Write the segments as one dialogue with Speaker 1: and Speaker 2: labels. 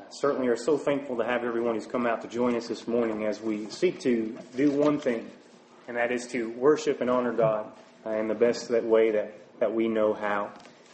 Speaker 1: certainly are so thankful to have everyone who's come out to join us this morning as we seek to do one thing, and that is to worship and honor God in the best way that we know how.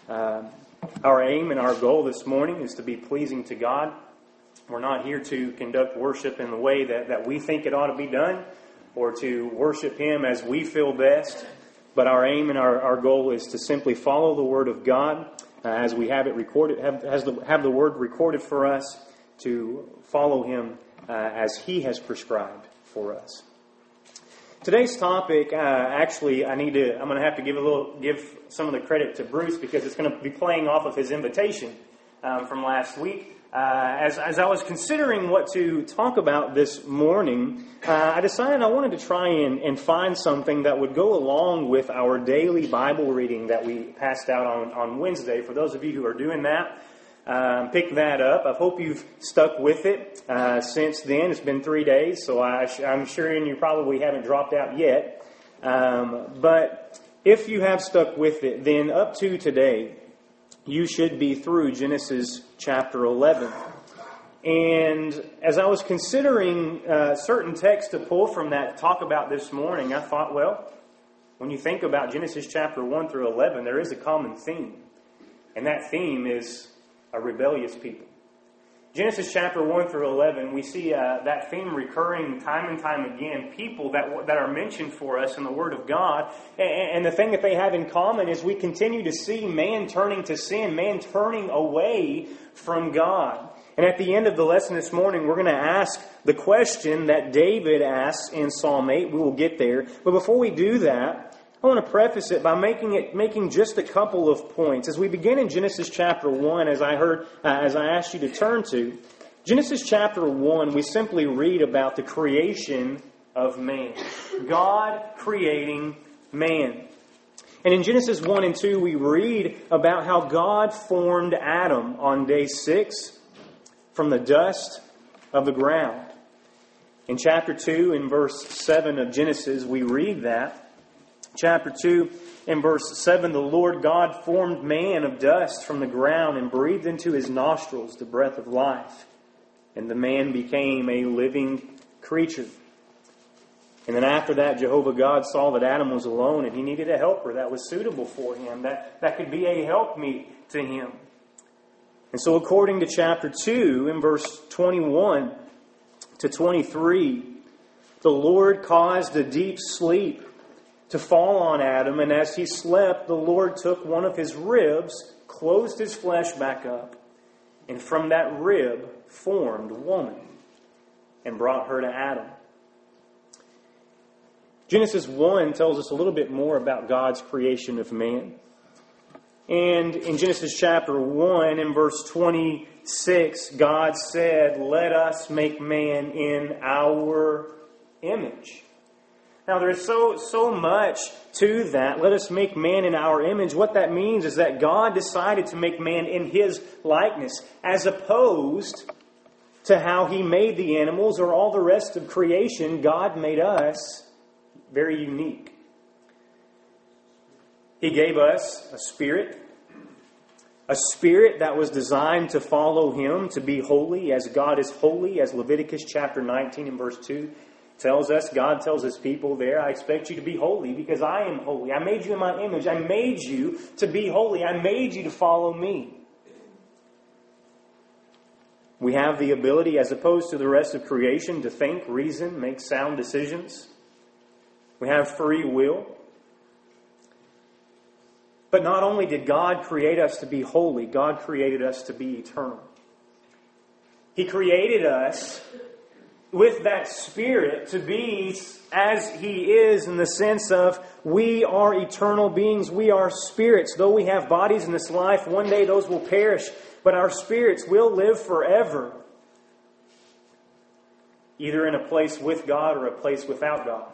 Speaker 1: Our aim and our goal this morning is to be pleasing to God. We're not here to conduct worship in the way that we think it ought to be done, or to worship Him as we feel best. But our aim and our goal is to simply follow the Word of God as we have it recorded, have the Word recorded for us, to follow Him as He has prescribed for us. Today's topic, I'm going to have to give some of the credit to Bruce, because it's going to be playing off of his invitation from last week. As I was considering what to talk about this morning, I decided I wanted to try and find something that would go along with our daily Bible reading that we passed out on Wednesday. For those of you who are doing that, pick that up. I hope you've stuck with it since then. It's been 3 days, so I'm sure you probably haven't dropped out yet. But if you have stuck with it, then up to today, you should be through Genesis chapter 11. And as I was considering certain texts to pull from that to talk about this morning, I thought, well, when you think about Genesis chapter 1 through 11, there is a common theme. And that theme is a rebellious people. Genesis chapter 1 through 11, we see that theme recurring time and time again. People that are mentioned for us in the Word of God. And the thing that they have in common is we continue to see man turning to sin, man turning away from God. And at the end of the lesson this morning, we're going to ask the question that David asks in Psalm 8. We will get there. But before we do that, I want to preface it by making just a couple of points. As we begin in Genesis chapter 1, as I asked you to turn to, Genesis chapter 1, we simply read about the creation of man. God creating man. And in Genesis 1 and 2, we read about how God formed Adam on day 6 from the dust of the ground. In chapter 2, in verse 7 of Genesis, we read that. Chapter 2, in verse 7, the Lord God formed man of dust from the ground and breathed into his nostrils the breath of life. And the man became a living creature. And then after that, Jehovah God saw that Adam was alone and he needed a helper that was suitable for him, that could be a helpmeet to him. And so according to chapter 2, in verse 21 to 23, the Lord caused a deep sleep to fall on Adam, and as he slept, the Lord took one of his ribs, closed his flesh back up, and from that rib formed woman and brought her to Adam. Genesis 1 tells us a little bit more about God's creation of man. And in Genesis chapter 1, in verse 26, God said, "Let us make man in our image." Now, there is so much to that. Let us make man in our image. What that means is that God decided to make man in His likeness, as opposed to how He made the animals or all the rest of creation. God made us very unique. He gave us a spirit that was designed to follow Him, to be holy as God is holy, as Leviticus chapter 19 and verse 2 tells us. God tells His people there, "I expect you to be holy because I am holy. I made you in my image. I made you to be holy. I made you to follow me." We have the ability, as opposed to the rest of creation, to think, reason, make sound decisions. We have free will. But not only did God create us to be holy, God created us to be eternal. He created us with that Spirit to be as He is, in the sense of we are eternal beings. We are spirits. Though we have bodies in this life, one day those will perish. But our spirits will live forever. Either in a place with God or a place without God.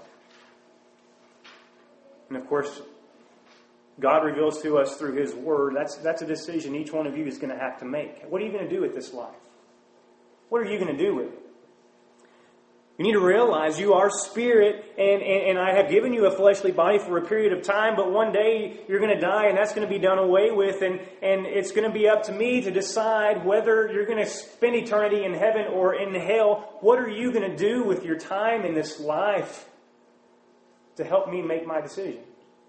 Speaker 1: And of course, God reveals to us through His Word. That's a decision each one of you is going to have to make. What are you going to do with this life? What are you going to do with it? You need to realize you are spirit and I have given you a fleshly body for a period of time, but one day you're going to die and that's going to be done away with, and it's going to be up to me to decide whether you're going to spend eternity in heaven or in hell. What are you going to do with your time in this life to help me make my decision?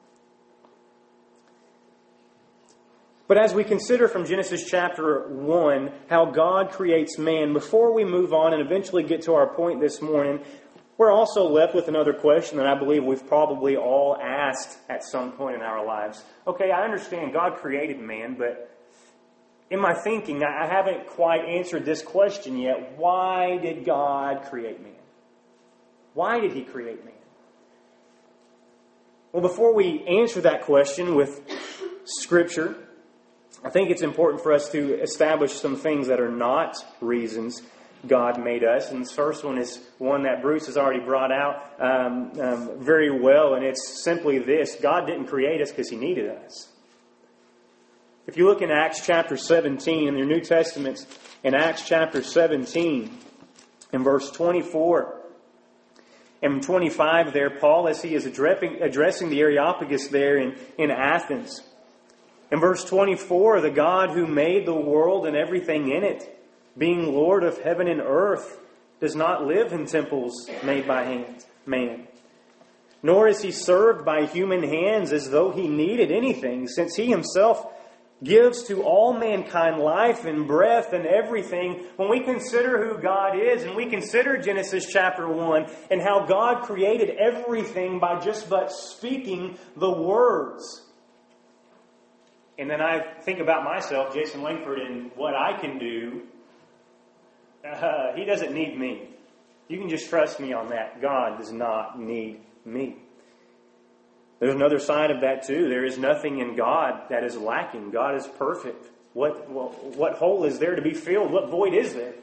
Speaker 1: But as we consider from Genesis chapter 1 how God creates man, before we move on and eventually get to our point this morning, we're also left with another question that I believe we've probably all asked at some point in our lives. Okay, I understand God created man, but in my thinking, I haven't quite answered this question yet. Why did God create man? Why did He create man? Well, before we answer that question with Scripture, I think it's important for us to establish some things that are not reasons God made us. And this first one is one that Bruce has already brought out very well, and it's simply this. God didn't create us because He needed us. If you look in Acts chapter 17, in your New Testaments, in Acts chapter 17, in verse 24 and 25 there, Paul, as he is addressing the Areopagus there in Athens, in verse 24, the God who made the world and everything in it, being Lord of heaven and earth, does not live in temples made by man. Nor is He served by human hands as though He needed anything, since He Himself gives to all mankind life and breath and everything. When we consider who God is, and we consider Genesis chapter 1 and how God created everything by just but speaking the words. And then I think about myself, Jason Langford, and what I can do. He doesn't need me. You can just trust me on that. God does not need me. There's another side of that too. There is nothing in God that is lacking. God is perfect. What hole is there to be filled? What void is there?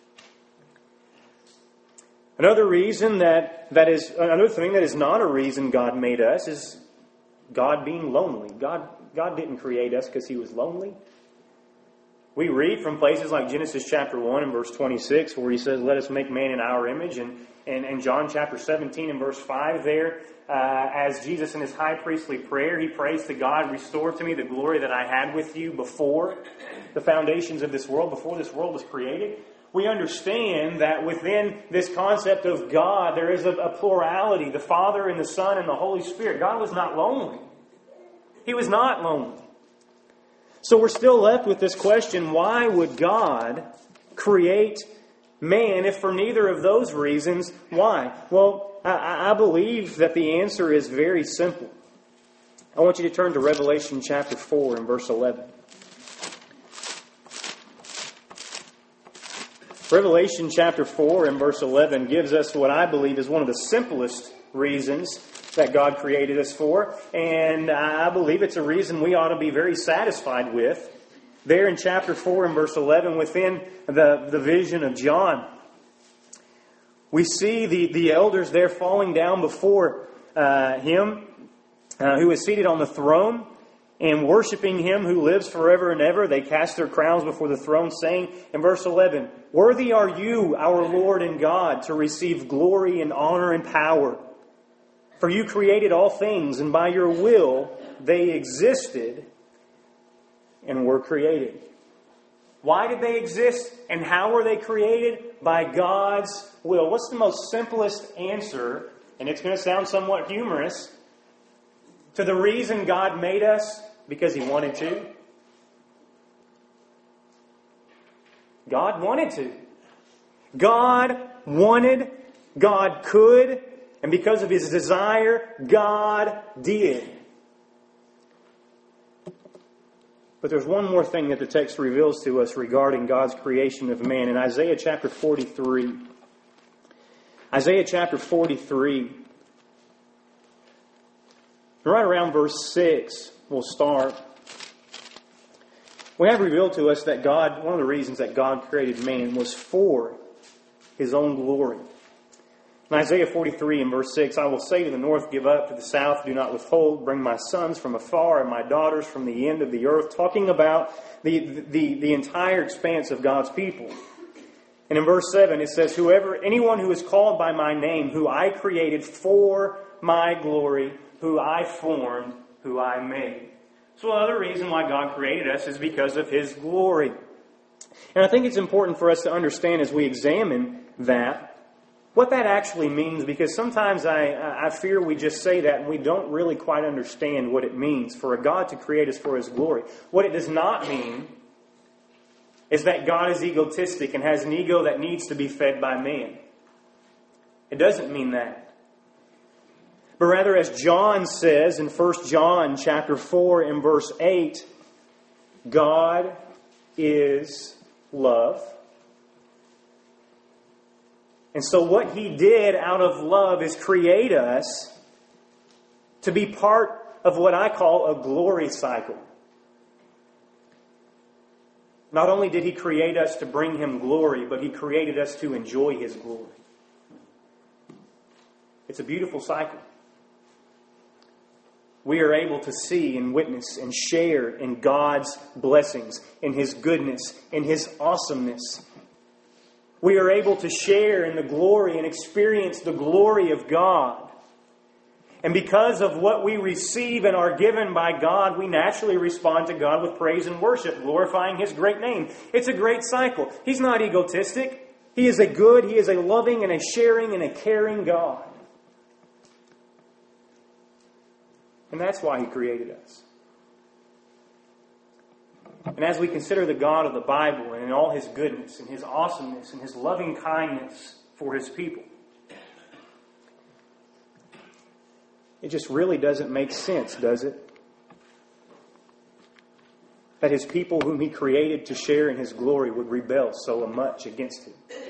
Speaker 1: Another reason another thing that is not a reason God made us is God being lonely. God didn't create us because He was lonely. We read from places like Genesis chapter 1 and verse 26 where He says, let us make man in our image. And John chapter 17 and verse 5 there, as Jesus in His high priestly prayer, He prays to God, restore to me the glory that I had with you before the foundations of this world, before this world was created. We understand that within this concept of God, there is a plurality, the Father and the Son and the Holy Spirit. God was not lonely. He was not lonely. So we're still left with this question, why would God create man if for neither of those reasons? Why? Well, I believe that the answer is very simple. I want you to turn to Revelation chapter 4 and verse 11. Revelation chapter 4 and verse 11 gives us what I believe is one of the simplest reasons that God created us for. And I believe it's a reason we ought to be very satisfied with. There in chapter 4 and verse 11, within the vision of John, we see the elders there falling down before Him who is seated on the throne and worshiping Him who lives forever and ever. They cast their crowns before the throne, saying in verse 11, worthy are you, our Lord and God, to receive glory and honor and power. For you created all things, and by your will they existed and were created. Why did they exist, and how were they created? By God's will. What's the most simplest answer, and it's going to sound somewhat humorous, to the reason God made us? Because He wanted to. God wanted to. God wanted, God could, and because of His desire, God did. But there's one more thing that the text reveals to us regarding God's creation of man. In Isaiah chapter 43, Isaiah chapter 43, right around verse 6, we'll start. We have revealed to us that God, one of the reasons that God created man was for His own glory. In Isaiah 43 and verse 6, I will say to the north, give up, to the south, do not withhold. Bring my sons from afar and my daughters from the end of the earth. Talking about the entire expanse of God's people. And in verse 7 it says, anyone who is called by my name, who I created for my glory, who I formed, who I made. So another reason why God created us is because of His glory. And I think it's important for us to understand as we examine that, what that actually means, because sometimes I fear we just say that and we don't really quite understand what it means for a God to create us for His glory. What it does not mean is that God is egotistic and has an ego that needs to be fed by man. It doesn't mean that. But rather, as John says in 1 John chapter 4 and verse 8, God is love. And so what He did out of love is create us to be part of what I call a glory cycle. Not only did He create us to bring Him glory, but He created us to enjoy His glory. It's a beautiful cycle. We are able to see and witness and share in God's blessings, in His goodness, in His awesomeness. We are able to share in the glory and experience the glory of God. And because of what we receive and are given by God, we naturally respond to God with praise and worship, glorifying His great name. It's a great cycle. He's not egotistic. He is a good, He is a loving and a sharing and a caring God. And that's why He created us. And as we consider the God of the Bible and in all His goodness and His awesomeness and His loving kindness for His people, it just really doesn't make sense, does it? That His people whom He created to share in His glory would rebel so much against Him.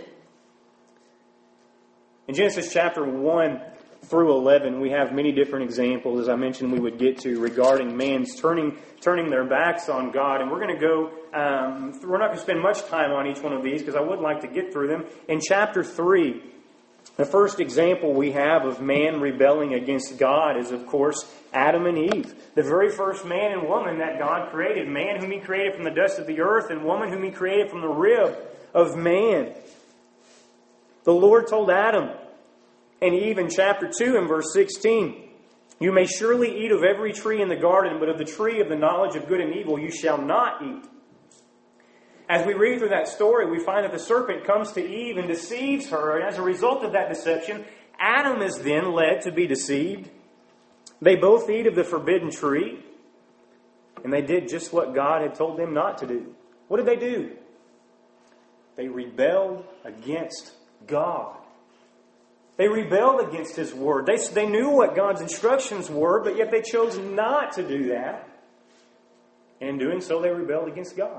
Speaker 1: In Genesis chapter 1 through 11, we have many different examples, as I mentioned we would get to, regarding man's turning their backs on God. And we're going to go, we're not going to spend much time on each one of these because I would like to get through them. In chapter 3, the first example we have of man rebelling against God is, of course, Adam and Eve. The very first man and woman that God created. Man whom He created from the dust of the earth, and woman whom He created from the rib of man. The Lord told Adam and Eve in chapter 2 and verse 16, "You may surely eat of every tree in the garden, but of the tree of the knowledge of good and evil you shall not eat." As we read through that story, we find that the serpent comes to Eve and deceives her. And as a result of that deception, Adam is then led to be deceived. They both eat of the forbidden tree. And they did just what God had told them not to do. What did they do? They rebelled against God. They rebelled against His Word. They knew what God's instructions were, but yet they chose not to do that. And in doing so, they rebelled against God.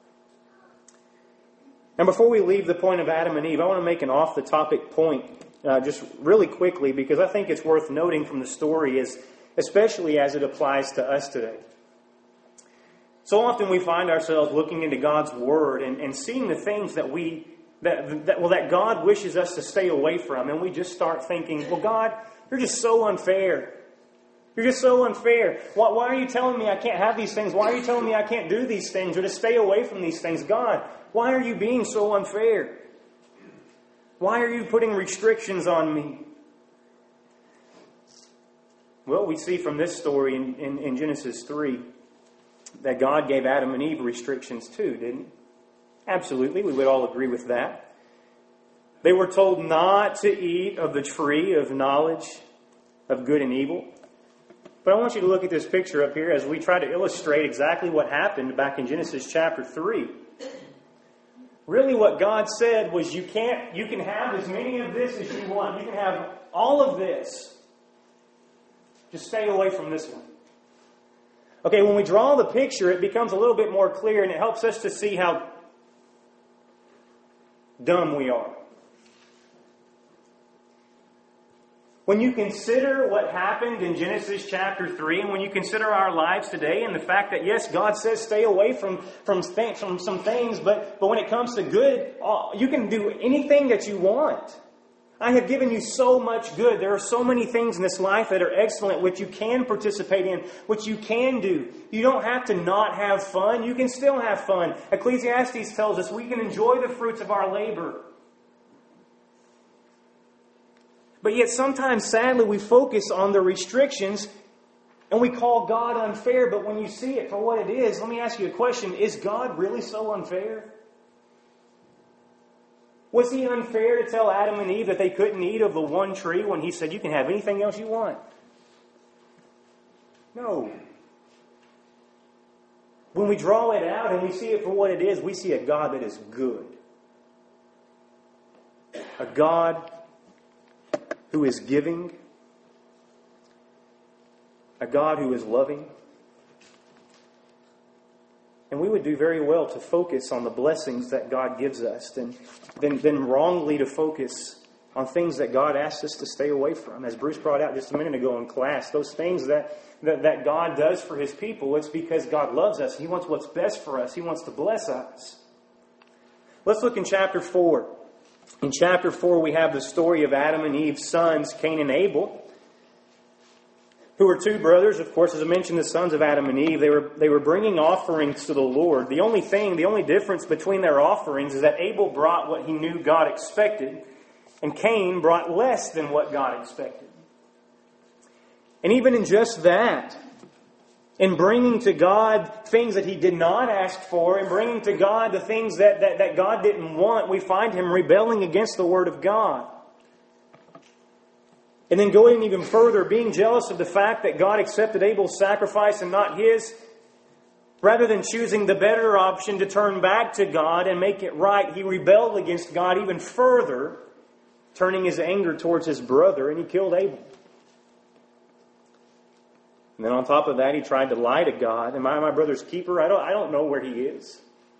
Speaker 1: Now, before we leave the point of Adam and Eve, I want to make an off-the-topic point just really quickly, because I think it's worth noting from the story, especially as it applies to us today. So often we find ourselves looking into God's Word and seeing the things that God wishes us to stay away from, and we just start thinking, well, God, you're just so unfair. You're just so unfair. Why are you telling me I can't have these things? Why are you telling me I can't do these things or to stay away from these things? God, why are you being so unfair? Why are you putting restrictions on me? Well, we see from this story in Genesis 3 that God gave Adam and Eve restrictions too, didn't He? Absolutely, we would all agree with that. They were told not to eat of the tree of knowledge of good and evil. But I want you to look at this picture up here as we try to illustrate exactly what happened back in Genesis chapter 3. Really what God said was you can have as many of this as you want. You can have all of this. Just stay away from this one. Okay, when we draw the picture, it becomes a little bit more clear, and it helps us to see how dumb we are. When you consider what happened in Genesis chapter 3, and when you consider our lives today, and the fact that, yes, God says stay away from some things, but when it comes to good, you can do anything that you want. I have given you so much good. There are so many things in this life that are excellent, which you can participate in, which you can do. You don't have to not have fun. You can still have fun. Ecclesiastes tells us we can enjoy the fruits of our labor. But yet sometimes, sadly, we focus on the restrictions and we call God unfair. But when you see it for what it is, let me ask you a question. Is God really so unfair? Was He unfair to tell Adam and Eve that they couldn't eat of the one tree when He said, you can have anything else you want? No. When we draw it out and we see it for what it is, we see a God that is good. A God who is giving. A God who is loving. And we would do very well to focus on the blessings that God gives us than wrongly to focus on things that God asks us to stay away from. As Bruce brought out just a minute ago in class, those things that God does for His people, it's because God loves us. He wants what's best for us. He wants to bless us. Let's look in chapter 4. In chapter 4, we have the story of Adam and Eve's sons, Cain and Abel, who were two brothers. Of course, as I mentioned, the sons of Adam and Eve. They were bringing offerings to the Lord. The only difference between their offerings is that Abel brought what he knew God expected, and Cain brought less than what God expected. And even in just that, in bringing to God things that he did not ask for, and bringing to God the things that God didn't want, we find him rebelling against the Word of God. And then going even further, being jealous of the fact that God accepted Abel's sacrifice and not his, rather than choosing the better option to turn back to God and make it right, he rebelled against God even further, turning his anger towards his brother, and he killed Abel. And then on top of that, he tried to lie to God. Am I my brother's keeper? I don't know where he is.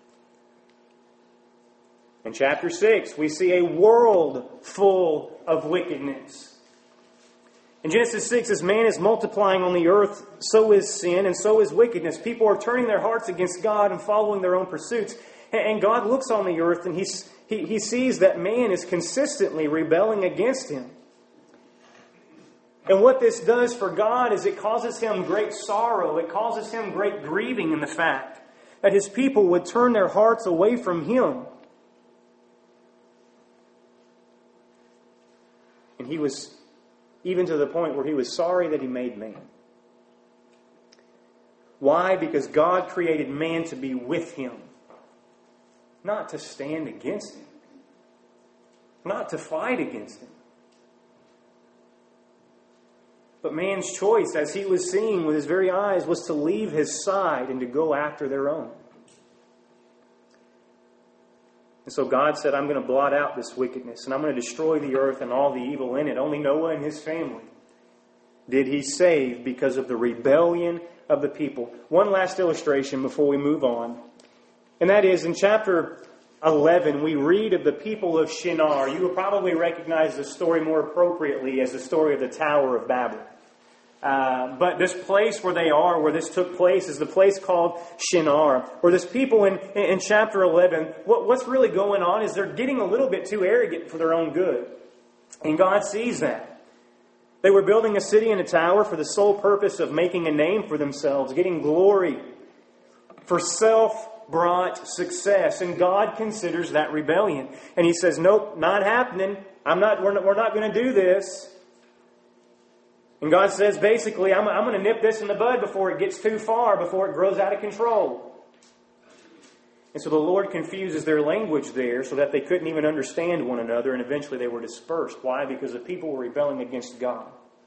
Speaker 1: In chapter 6, we see a world full of wickedness. In Genesis 6, as man is multiplying on the earth, so is sin and so is wickedness. People are turning their hearts against God and following their own pursuits. And God looks on the earth and He sees that man is consistently rebelling against Him. And what this does for God is it causes Him great sorrow. It causes Him great grieving in the fact that His people would turn their hearts away from Him. And He was even to the point where He was sorry that He made man. Why? Because God created man to be with Him. Not to stand against Him. Not to fight against Him. But man's choice, as he was seeing with his very eyes, was to leave his side and to go after their own. And so God said, I'm going to blot out this wickedness, and I'm going to destroy the earth and all the evil in it. Only Noah and his family did He save because of the rebellion of the people. One last illustration before we move on. And that is in chapter 11, we read of the people of Shinar. You will probably recognize the story more appropriately as the story of the Tower of Babel. But this place where they are, where this took place, is the place called Shinar. Where this people in chapter 11, what's really going on is they're getting a little bit too arrogant for their own good. And God sees that. They were building a city and a tower for the sole purpose of making a name for themselves, getting glory for self-brought success. And God considers that rebellion. And He says, nope, not happening. We're not going to do this. And God says, basically, I'm going to nip this in the bud before it gets too far, before it grows out of control. And so the Lord confuses their language there so that they couldn't even understand one another, and eventually they were dispersed. Why? Because the people were rebelling against God.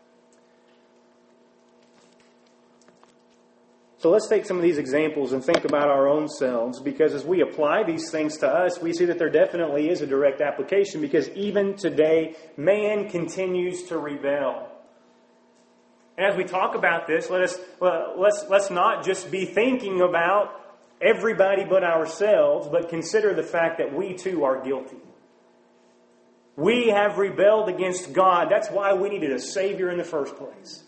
Speaker 1: So let's take some of these examples and think about our own selves, because as we apply these things to us, we see that there definitely is a direct application, because even today, man continues to rebel. And as we talk about this, let's not just be thinking about everybody but ourselves, but consider the fact that we too are guilty. We have rebelled against God. That's why we needed a Savior in the first place.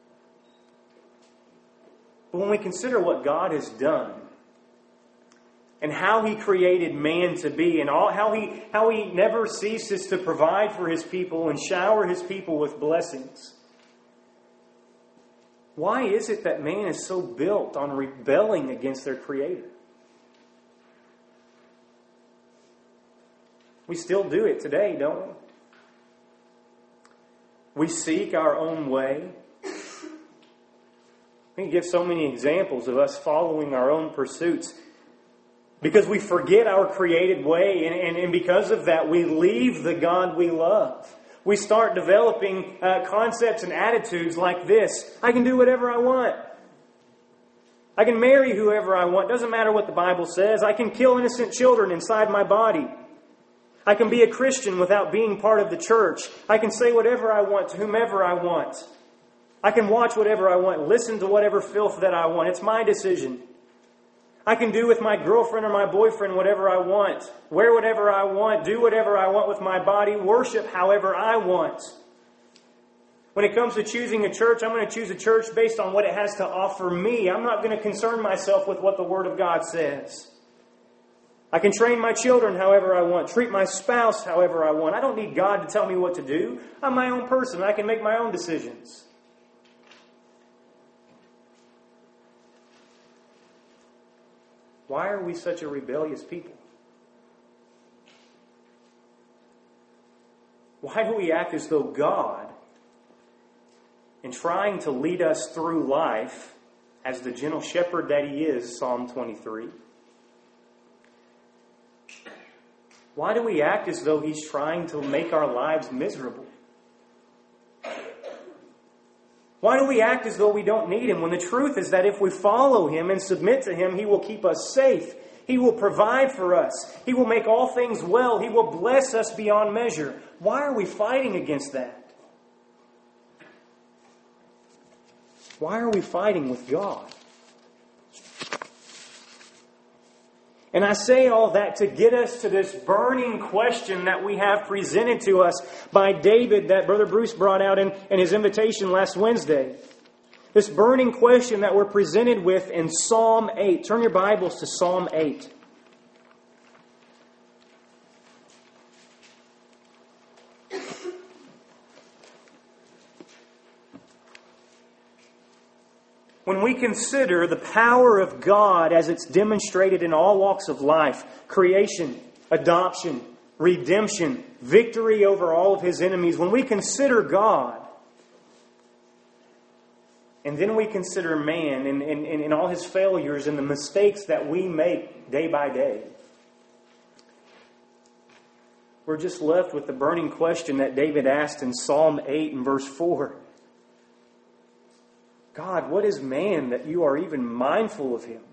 Speaker 1: But when we consider what God has done, and how He created man to be, and how He never ceases to provide for His people and shower His people with blessings. Why is it that man is so built on rebelling against their Creator? We still do it today, don't we? We seek our own way. We can give so many examples of us following our own pursuits because we forget our created way, and because of that, we leave the God we love. We start developing concepts and attitudes like this. I can do whatever I want. I can marry whoever I want. Doesn't matter what the Bible says. I can kill innocent children inside my body. I can be a Christian without being part of the church. I can say whatever I want to whomever I want. I can watch whatever I want, listen to whatever filth that I want. It's my decision. I can do with my girlfriend or my boyfriend whatever I want, wear whatever I want, do whatever I want with my body, worship however I want. When it comes to choosing a church, I'm going to choose a church based on what it has to offer me. I'm not going to concern myself with what the Word of God says. I can train my children however I want, treat my spouse however I want. I don't need God to tell me what to do. I'm my own person. I can make my own decisions. Why are we such a rebellious people? Why do we act as though God, in trying to lead us through life as the gentle shepherd that He is, Psalm 23, why do we act as though He's trying to make our lives miserable? Why do we act as though we don't need Him when the truth is that if we follow Him and submit to Him, He will keep us safe. He will provide for us. He will make all things well. He will bless us beyond measure. Why are we fighting against that? Why are we fighting with God? And I say all that to get us to this burning question that we have presented to us by David that Brother Bruce brought out in his invitation last Wednesday. This burning question that we're presented with in Psalm 8. Turn your Bibles to Psalm 8. When we consider the power of God as it's demonstrated in all walks of life, creation, adoption, redemption, victory over all of His enemies, when we consider God, and then we consider man and all his failures and the mistakes that we make day by day, we're just left with the burning question that David asked in Psalm 8 and verse 4. God, what is man that you are even mindful of him?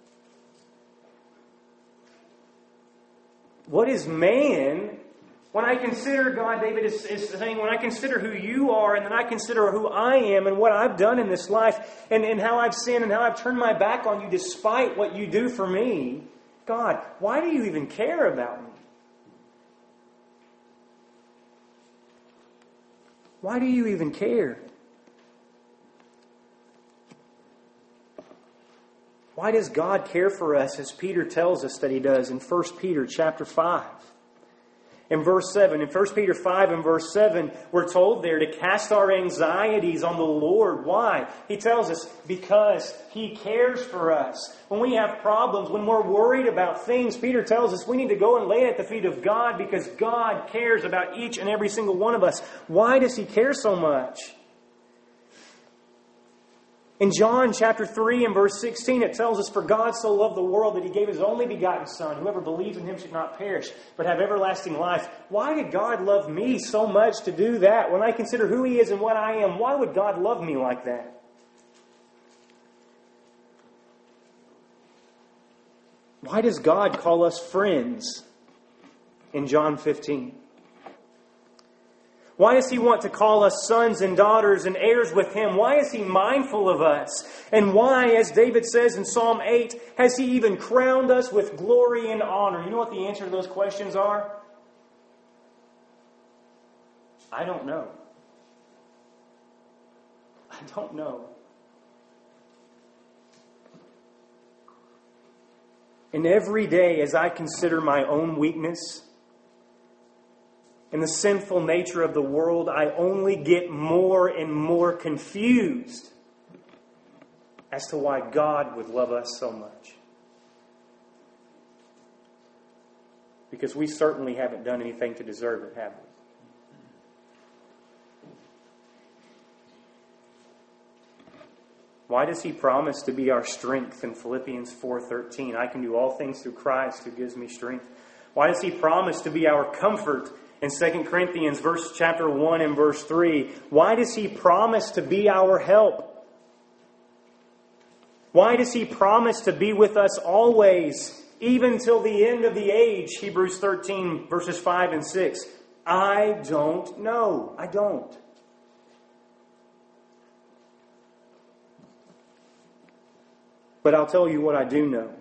Speaker 1: What is man? When I consider, God, David is saying, when I consider who you are and then I consider who I am and what I've done in this life and how I've sinned and how I've turned my back on you despite what you do for me, God, why do you even care about me? Why do you even care? Why does God care for us as Peter tells us that He does in 1 Peter chapter 5? In verse 7, in 1 Peter 5 and verse 7, we're told there to cast our anxieties on the Lord. Why? He tells us because He cares for us. When we have problems, when we're worried about things, Peter tells us we need to go and lay it at the feet of God because God cares about each and every single one of us. Why does He care so much? In John chapter 3 and verse 16, it tells us, for God so loved the world that He gave His only begotten Son. Whoever believes in Him should not perish, but have everlasting life. Why did God love me so much to do that? When I consider who He is and what I am, why would God love me like that? Why does God call us friends in John 15? Why does He want to call us sons and daughters and heirs with Him? Why is He mindful of us? And why, as David says in Psalm 8, has He even crowned us with glory and honor? You know what the answer to those questions are? I don't know. I don't know. And every day as I consider my own weakness and the sinful nature of the world, I only get more and more confused as to why God would love us so much. Because we certainly haven't done anything to deserve it, have we? Why does He promise to be our strength in Philippians 4:13? I can do all things through Christ who gives me strength. Why does He promise to be our comfort in 2 Corinthians chapter 1 and verse 3? Why does He promise to be our help? Why does He promise to be with us always, even till the end of the age? Hebrews 13 verses 5 and 6. I don't know. I don't. But I'll tell you what I do know.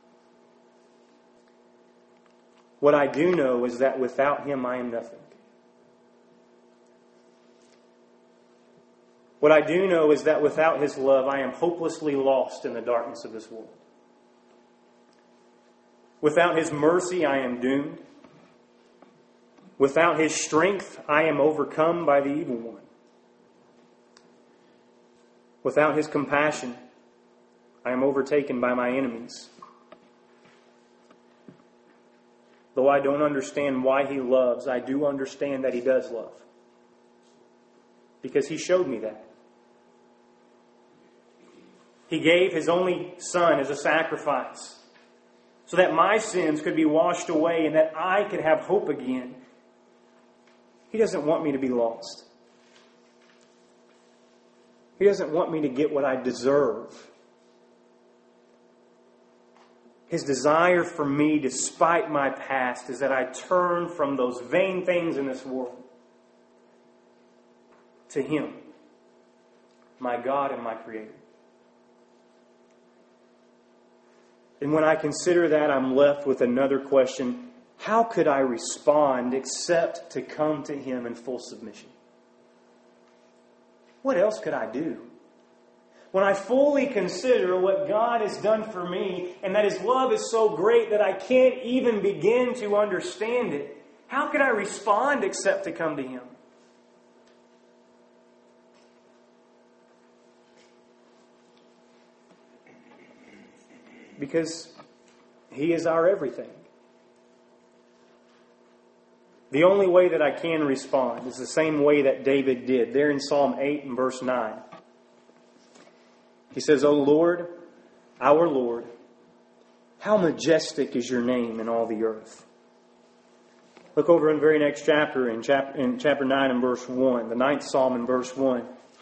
Speaker 1: What I do know is that without Him I am nothing. What I do know is that without His love I am hopelessly lost in the darkness of this world. Without His mercy I am doomed. Without His strength I am overcome by the evil one. Without His compassion I am overtaken by my enemies. Though I don't understand why He loves, I do understand that He does love. Because He showed me that. He gave His only Son as a sacrifice so that my sins could be washed away and that I could have hope again. He doesn't want me to be lost. He doesn't want me to get what I deserve. His desire for me, despite my past, is that I turn from those vain things in this world to Him, my God and my Creator. And when I consider that, I'm left with another question. How could I respond except to come to Him in full submission? What else could I do? When I fully consider what God has done for me and that His love is so great that I can't even begin to understand it, how could I respond except to come to Him? Because He is our everything. The only way that I can respond is the same way that David did. There in Psalm 8 and verse 9. He says, O Lord, our Lord, how majestic is your name in all the earth. Look over in the very next chapter, in chapter 9 and verse 1, the 9th Psalm in verse 1.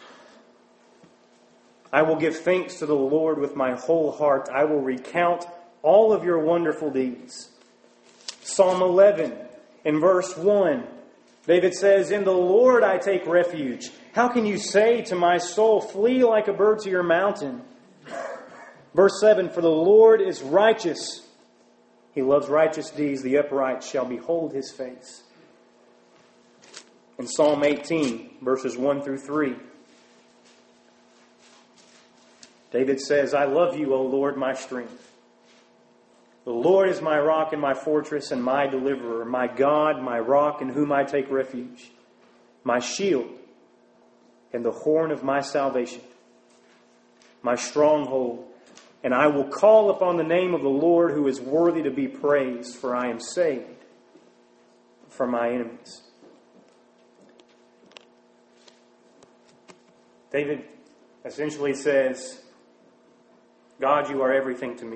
Speaker 1: I will give thanks to the Lord with my whole heart. I will recount all of your wonderful deeds. Psalm 11 in verse 1. David says, in the Lord I take refuge. How can you say to my soul, flee like a bird to your mountain? Verse 7, for the Lord is righteous. He loves righteous deeds. The upright shall behold His face. In Psalm 18, verses 1 through 3, David says, I love you, O Lord, my strength. The Lord is my rock and my fortress and my deliverer, my God, my rock in whom I take refuge, my shield and the horn of my salvation, my stronghold. And I will call upon the name of the Lord who is worthy to be praised, for I am saved from my enemies. David essentially says, God, you are everything to me.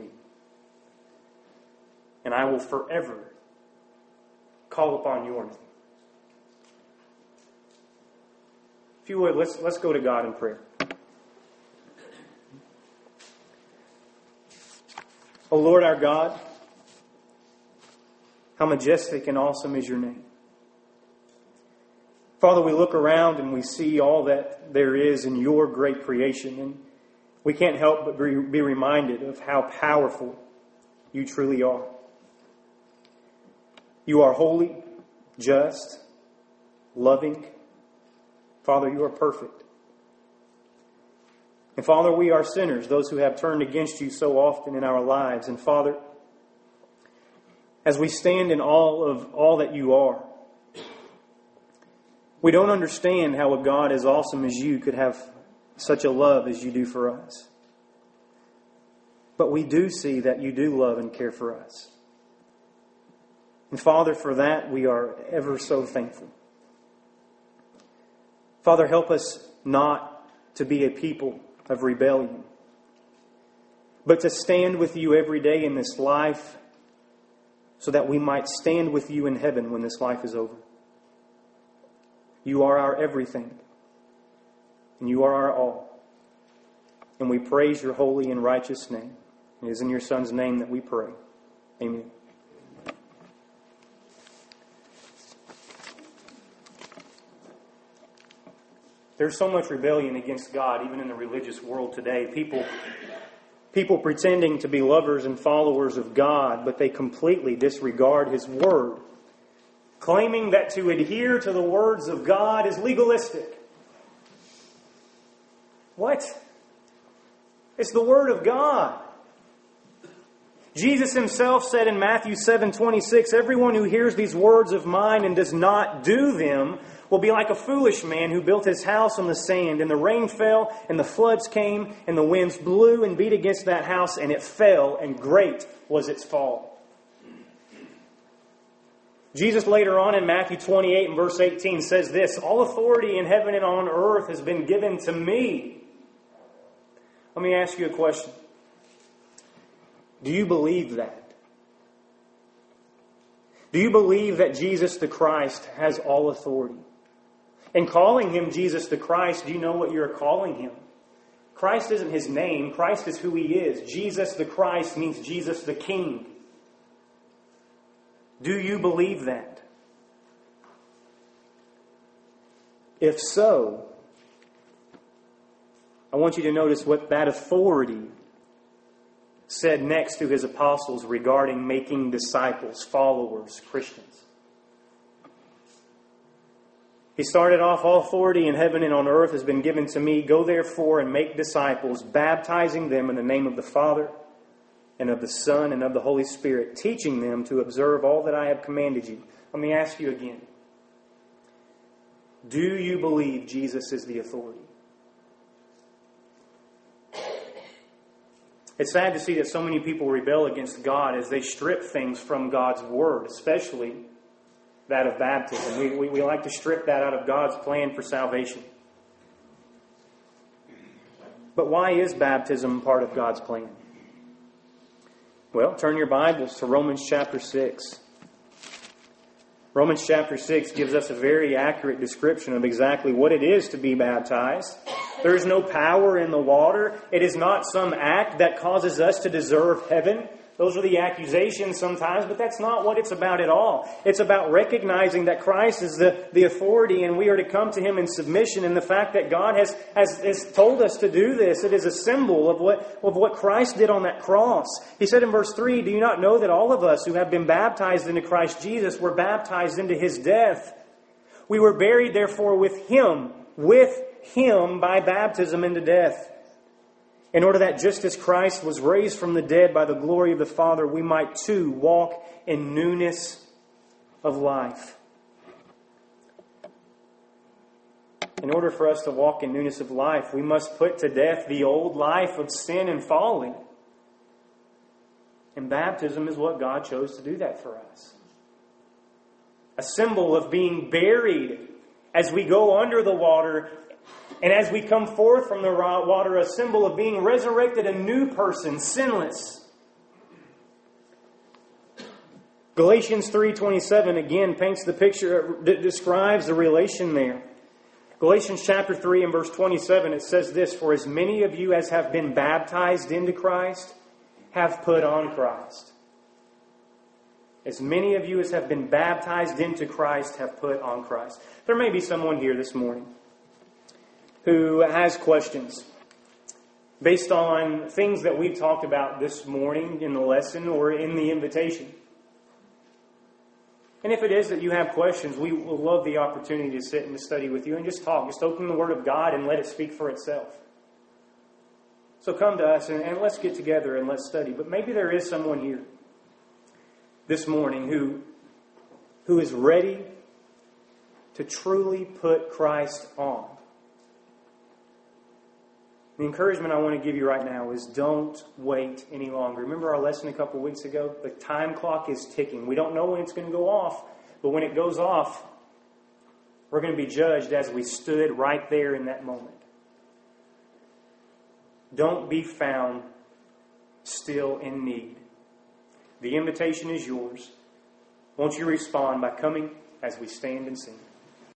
Speaker 1: And I will forever call upon your name. If you would, let's go to God in prayer. O Lord our God, how majestic and awesome is your name. Father, we look around and we see all that there is in your great creation, and we can't help but be reminded of how powerful you truly are. You are holy, just, loving. Father, you are perfect. And Father, we are sinners, those who have turned against you so often in our lives. And Father, as we stand in awe of all that you are. We don't understand how a God as awesome as you could have such a love as you do for us. But we do see that you do love and care for us. And Father, for that we are ever so thankful. Father, help us not to be a people of rebellion, but to stand with you every day in this life so that we might stand with you in heaven when this life is over. You are our everything, and you are our all. And we praise your holy and righteous name. It is in your Son's name that we pray. Amen. There's so much rebellion against God, even in the religious world today. People pretending to be lovers and followers of God, but they completely disregard His Word, claiming that to adhere to the words of God is legalistic. What? It's the Word of God. Jesus Himself said in Matthew 7:26, "Everyone who hears these words of mine and does not do them will be like a foolish man who built his house on the sand, and the rain fell, and the floods came, and the winds blew and beat against that house, and it fell, and great was its fall." Jesus later on in Matthew 28 and verse 18 says this, "All authority in heaven and on earth has been given to me." Let me ask you a question. Do you believe that? Do you believe that Jesus the Christ has all authority? In calling Him Jesus the Christ, do you know what you're calling Him? Christ isn't His name. Christ is who He is. Jesus the Christ means Jesus the King. Do you believe that? If so, I want you to notice what that authority said next to His apostles regarding making disciples, followers, Christians. He started off, "All authority in heaven and on earth has been given to me. Go therefore and make disciples, baptizing them in the name of the Father and of the Son and of the Holy Spirit, teaching them to observe all that I have commanded you." Let me ask you again. Do you believe Jesus is the authority? It's sad to see that so many people rebel against God as they strip things from God's Word, especially that of baptism. We like to strip that out of God's plan for salvation. But why is baptism part of God's plan? Well, turn your Bibles to Romans chapter 6. Romans chapter 6 gives us a very accurate description of exactly what it is to be baptized. There is no power in the water. It is not some act that causes us to deserve heaven. Those are the accusations sometimes, but that's not what it's about at all. It's about recognizing that Christ is the authority and we are to come to Him in submission, and the fact that God has told us to do this. It is a symbol of what Christ did on that cross. He said in verse 3, "Do you not know that all of us who have been baptized into Christ Jesus were baptized into His death? We were buried therefore with Him by baptism into death, in order that just as Christ was raised from the dead by the glory of the Father, we might too walk in newness of life." In order for us to walk in newness of life, we must put to death the old life of sin and folly. And baptism is what God chose to do that for us. A symbol of being buried as we go under the water, and as we come forth from the water, a symbol of being resurrected, a new person, sinless. Galatians 3:27 again paints the picture, describes the relation there. Galatians chapter 3 and verse 27, it says this, "For as many of you as have been baptized into Christ have put on Christ." As many of you as have been baptized into Christ have put on Christ. There may be someone here this morning who has questions based on things that we've talked about this morning in the lesson or in the invitation. And if it is that you have questions, we will love the opportunity to sit and to study with you and just talk. Just open the Word of God and let it speak for itself. So come to us and let's get together and let's study. But maybe there is someone here this morning who is ready to truly put Christ on. The encouragement I want to give you right now is don't wait any longer. Remember our lesson a couple weeks ago? The time clock is ticking. We don't know when it's going to go off, but when it goes off, we're going to be judged as we stood right there in that moment. Don't be found still in need. The invitation is yours. Won't you respond by coming as we stand and sing?